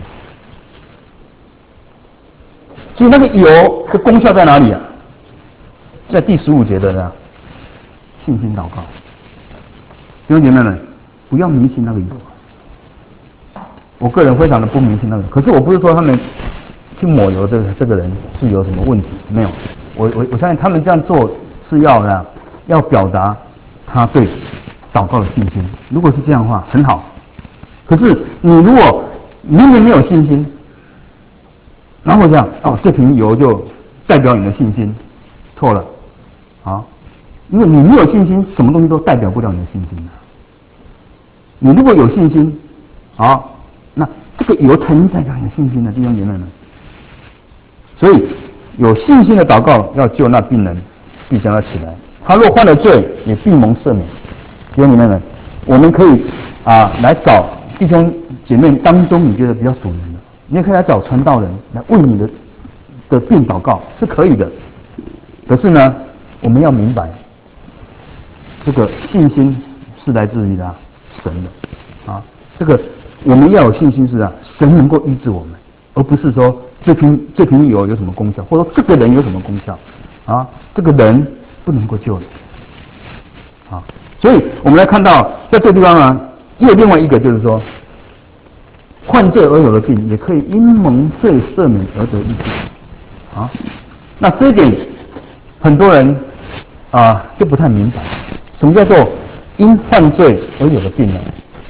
其实那个油的功效在哪里在第15节的信心祷告。弟兄姐妹们，不要迷信那个油我个人非常的不迷信那个，可是我不是说他们去抹油这个人是有什么问题，没有。 我相信他们这样做是要表达他对祷告的信心。如果是这样的话，很好。可是你如果明明没有信心，然后这样这瓶油就代表你的信心，错了啊！因为你没有信心，什么东西都代表不了你的信心的。你如果有信心啊，那这个油才能代表你的信心的，弟兄姐妹们。所以有信心的祷告要救那病人，必将他起来。他若犯了罪，也必蒙赦免。弟兄姐妹们，我们可以来找弟兄姐妹当中你觉得比较属灵的，你也可以来找传道人来为你的病祷告，是可以的。可是呢，我们要明白，这个信心是来自于神的啊。这个我们要有信心是神能够医治我们，而不是说这瓶油有什么功效，或者说这个人有什么功效啊？这个人不能够救你啊。所以我们来看到在这个地方又有另外一个就是说，患罪而有的病，也可以因蒙罪赦免而得医治啊。那这一点很多人就不太明白，什么叫做因犯罪而有的病呢？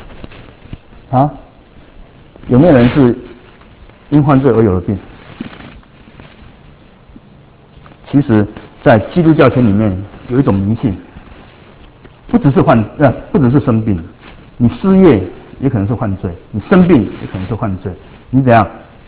有没有人是因犯罪而有的病？其实在基督教圈里面有一种迷信，不只是生病，你失业也可能是犯罪，你生病也可能是犯罪，你怎样？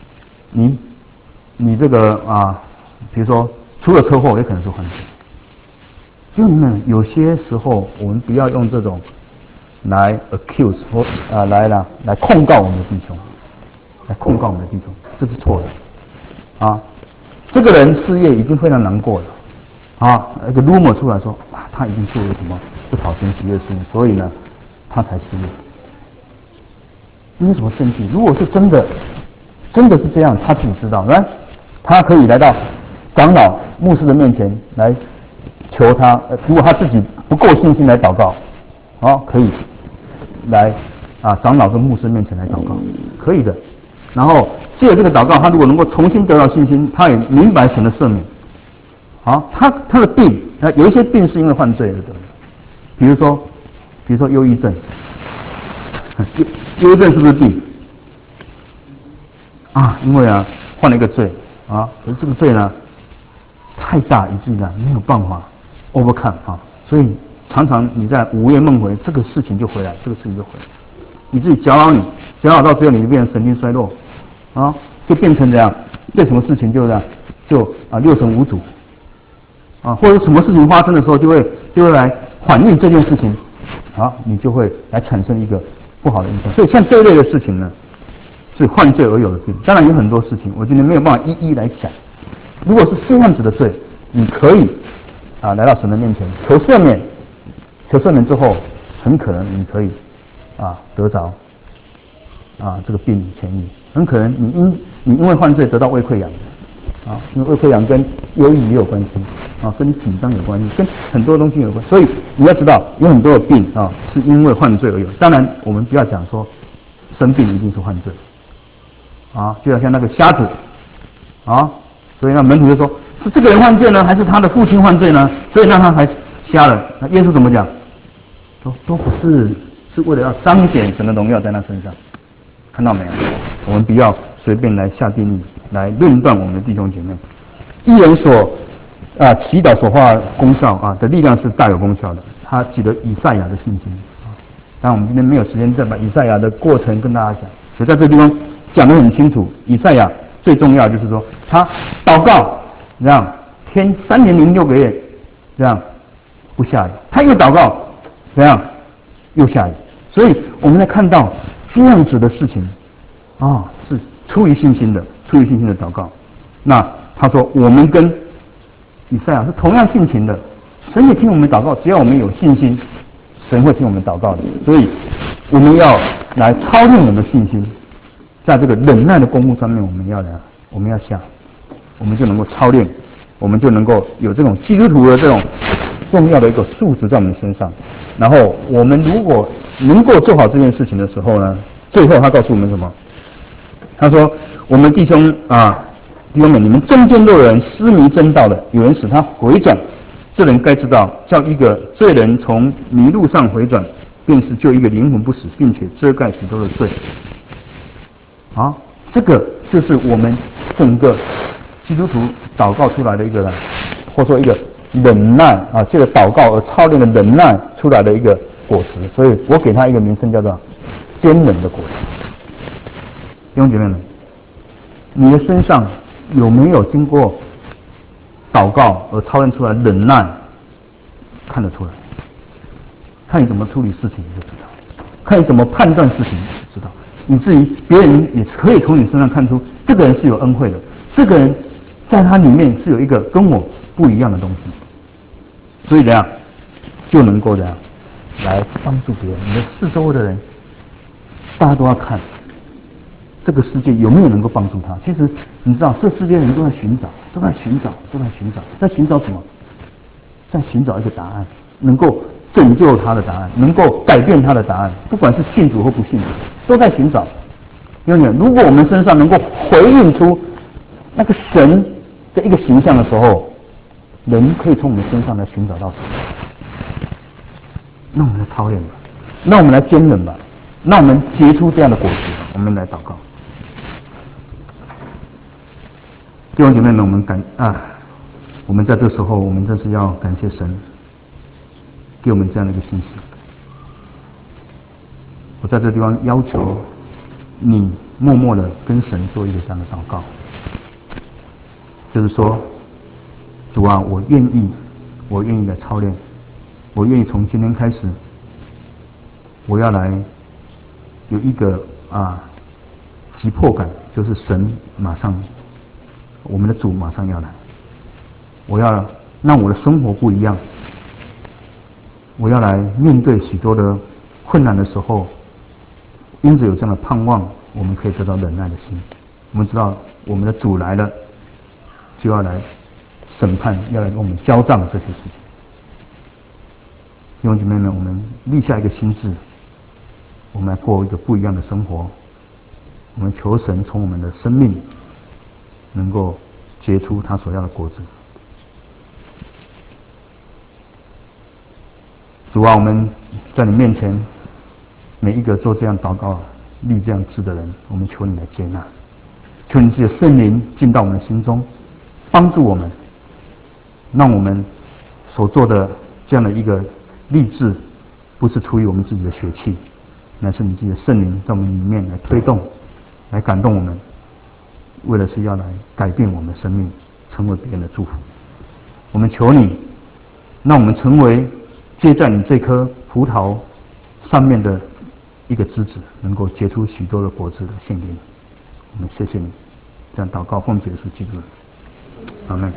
你这个比如说出了车祸也可能是犯罪。因为你们有些时候我们不要用这种来 accuse 或来控告我们的弟兄，这是错的这个人失业已经非常难过了一个 rumor 出来说他已经做了什么不讨神喜悦的事情，所以呢他才失业。你有什么证据？如果是真的是这样，他自己知道，他可以来到长老牧师的面前来求他，如果他自己不够信心来祷告，可以来长老跟牧师面前来祷告，可以的。然后借着这个祷告，他如果能够重新得到信心，他也明白神的赦免。他的病，有一些病是因为犯罪而得的，比如说忧郁症，忧郁症是不是病？因为犯了一个罪可是这个罪呢太大，以至于没有办法 overcome 所以常常你在午夜梦回，这个事情就回来，以至于搅扰到最后你就变成神经衰弱就变成这样，对什么事情就六神无主或者什么事情发生的时候就会来反映这件事情你就会来产生一个不好的影响。所以像这一类的事情呢，是犯罪而有的病。当然有很多事情，我今天没有办法一一来讲。如果是这样子的罪，你可以来到神的面前求赦免，之后，很可能你可以得着这个病痊愈。很可能你因为犯罪得到胃溃疡因为胃溃疡跟忧郁也有关系跟紧张有关系，跟很多东西有关。所以你要知道，有很多的病是因为犯罪而有。当然我们不要讲说生病一定是犯罪就好像那个瞎子所以那门徒就说，是这个人犯罪呢，还是他的父亲犯罪呢？所以让他才瞎了。那耶稣怎么讲？说都不是，是为了要彰显神的荣耀在他身上。看到没有？我们不要随便来下定义，来论断我们的弟兄姐妹。义人所祈祷所化功效的力量是大有功效的。他记得以赛亚的信心但我们今天没有时间再把以赛亚的过程跟大家讲，所以在这个地方讲得很清楚。以赛亚最重要就是说，他祷告这样天3年0 6个月这样不下雨，他又祷告这样又下雨。所以我们在看到这样子的事情是出于信心的祷告。那他说我们跟以赛亚是同样性情的，神也听我们祷告，只要我们有信心，神会听我们祷告的。所以我们要来操练我们的信心，在这个忍耐的功夫上面，我们要下，我们就能够操练，我们就能够有这种基督徒的这种重要的一个素质在我们身上。然后我们如果能够做好这件事情的时候呢，最后他告诉我们什么？他说我们弟兄弟兄们，你们中间若有人失迷真道的，有人使他回转，这人该知道，叫一个罪人从迷路上回转，便是救一个灵魂不死，并且遮盖许多的罪。啊，这个就是我们整个基督徒祷告出来的一个，或者说一个忍耐啊，这个祷告而操练的忍耐出来的一个果实。所以我给他一个名称叫做坚忍的果实。弟兄姐妹们，你的身上有没有经过祷告而操练出来忍耐？看得出来，看你怎么处理事情你就知道，看你怎么判断事情你就知道，以至于别人也可以从你身上看出这个人是有恩惠的，这个人在他里面是有一个跟我不一样的东西，所以怎样就能够怎样来帮助别人。你的四周的人，大家都要看这个世界有没有能够帮助他。其实你知道，这世界人都在寻找，在寻找什么？在寻找一个答案，能够拯救他的答案，能够改变他的答案，不管是信主或不信主，都在寻找。因为如果我们身上能够回应出那个神的一个形象的时候，人可以从我们身上来寻找到神。那我们来操练吧，那我们来坚忍吧，那我们结出这样的果实。我们来祷告。弟兄姐妹们，我们在这时候，我们真是要感谢神给我们这样的一个信息。我在这地方要求你默默的跟神做一个这样的祷告，就是说，主啊，我愿意来操练，我愿意从今天开始，我要来有一个急迫感，就是神马上，我们的主马上要来。我要让我的生活不一样，我要来面对许多的困难的时候，因此有这样的盼望，我们可以得到忍耐的心。我们知道我们的主来了，就要来审判，要来跟我们交账这些事情。弟兄姐妹们，我们立下一个心志，我们来过一个不一样的生活。我们求神从我们的生命能够结出他所要的果子。主啊，我们在你面前，每一个做这样祷告、立这样志的人，我们求你来接纳，求你自己的圣灵进到我们的心中，帮助我们，让我们所做的这样的一个立志，不是出于我们自己的血气，乃是你自己的圣灵在我们里面来推动、来感动我们，为了是要来改变我们的生命，成为别人的祝福。我们求你，让我们成为接在你这棵葡萄上面的一个枝子，能够结出许多的果子的献给你。我们谢谢你，这样祷告奉主耶稣基督。阿门。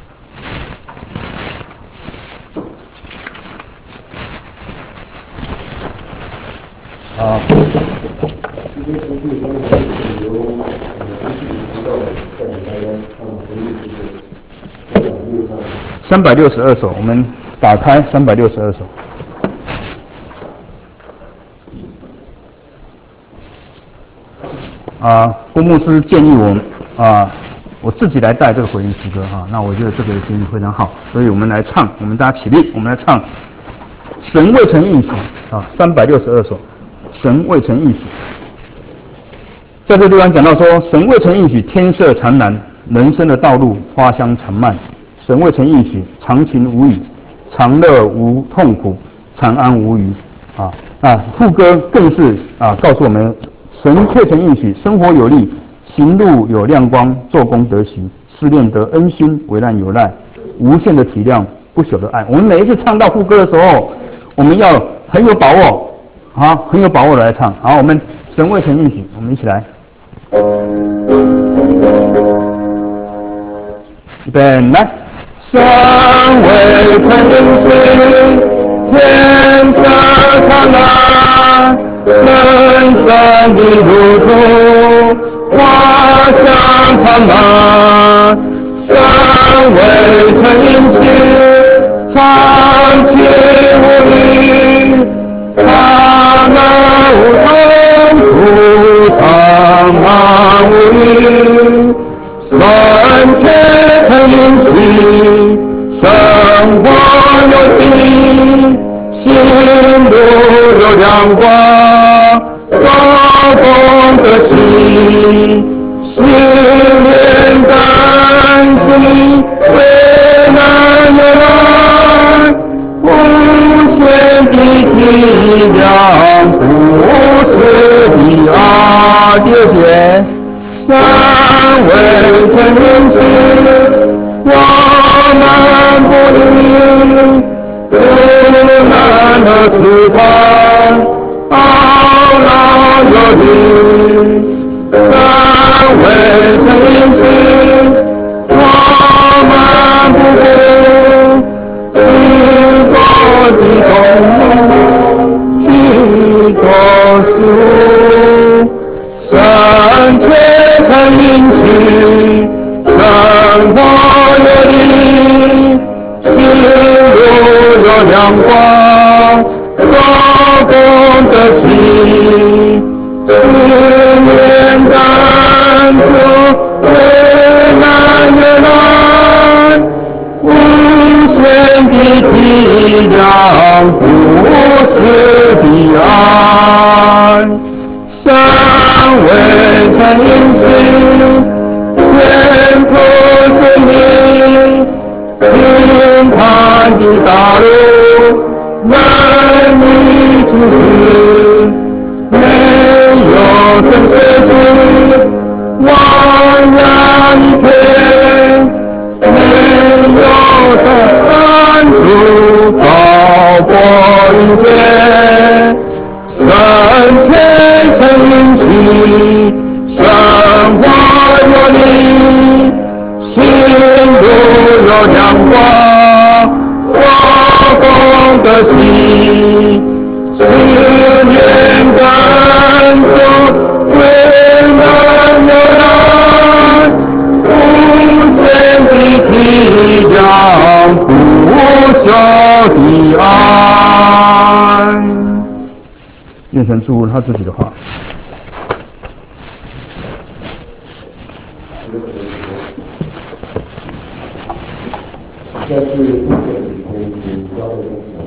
今天从这方面由带领大家看回忆这个 362首，我们打开362首。郭牧师建议我自己来带这个回应诗歌那我觉得这个建议非常好，所以我们来唱，我们大家起立，我们来唱神未曾应许362首，神未曾应许。在这个地方讲到说，神未曾应许天色常蓝，人生的道路花香常漫。神未曾应许长情无语，长乐无痛苦，长安无虞。副歌更是告诉我们，神却曾应许生活有力，行路有亮光，做工得喜，思念得恩心，危难有赖，无限的体谅，不朽的爱。我们每一次唱到副歌的时候，我们要很有把握很有把握的来唱。好，我们神未曾应许，我们一起来。预备，来。神未曾应许天色常蓝，人生的路途花香常漫。神未曾应许长期无虑，长乐无痛苦，长安无虞。神思念感激，为难有难，无限的体谅，不是的爱。第二节，三位真人子，我们不离，苦难和试探，懊恼忧虑。三位真人子，我们不顾，经过的动怒，去过数，神却曾允许，生活有力，心路有亮光，做工的心。思念感触，为难有难，无限的体谅，不是的爱。三位真因子，天赋生命，平坦的道路，难以阻止。没有真实质，汪洋一片；没有的安住，高过云间。神却曾允许，生活有力，心路有亮光，做工的心。思念感触，为难有难，无限的体谅，不朽的爱。 愿神祝福他自己的话。 这是目前里面主要的东西。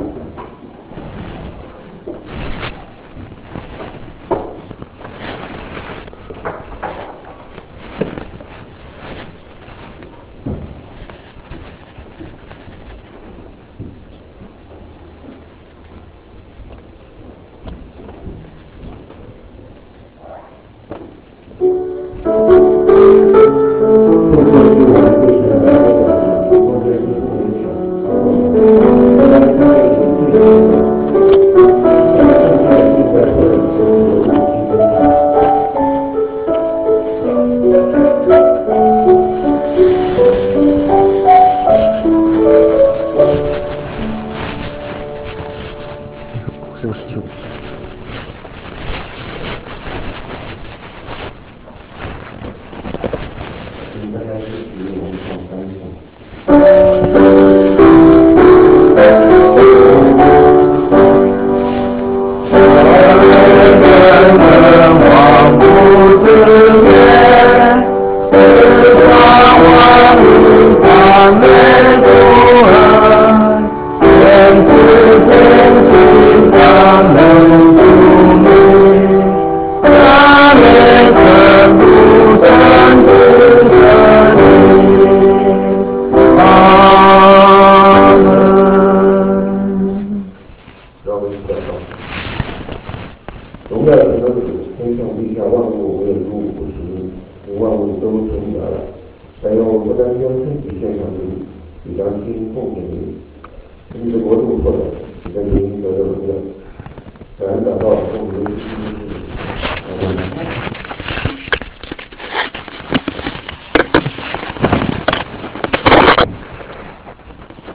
荣耀神的主，天上地下万物无有入不实，因万物都成你而来。但愿我们不单将身体献上给你，也将心奉献给你。你的国度扩展，你的名得到荣耀，